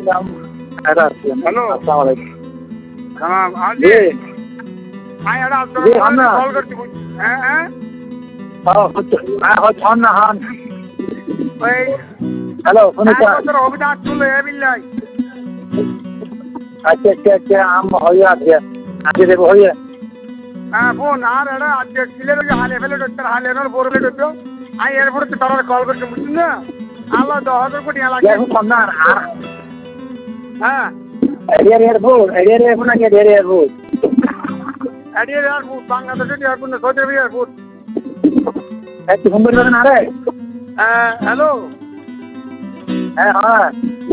hello सलाम हाँ जी हाँ यार आप कॉल करती हूँ हेलो सुनिता অভিধান চলে বিল্লাই আচ্ছা আচ্ছা আচ্ছা আম হয়ে আছে আজকে দেবো হয়ে হ্যাঁ ফোন আর এটা আজকে কিলের ওই হালে ফেলে ডক্টর হালে এর বড় ডক্টর আমি এরপরে তো তারা কল করতে বুঝছেন না আল্লাহ 10,000 কোটি লাগে এখন না আর হ্যাঁ এরিয়ার এয়ারপোর্ট নাকি এরিয়ার এয়ারপোর্ট এয়ারপোর্ট বাংলাদেশের এয়ারপোর্ট না সৌদি আরব এয়ারপোর্ট একটু ফোন করে দেবেন আরে হ্যালো হ্যাঁ হ্যাঁ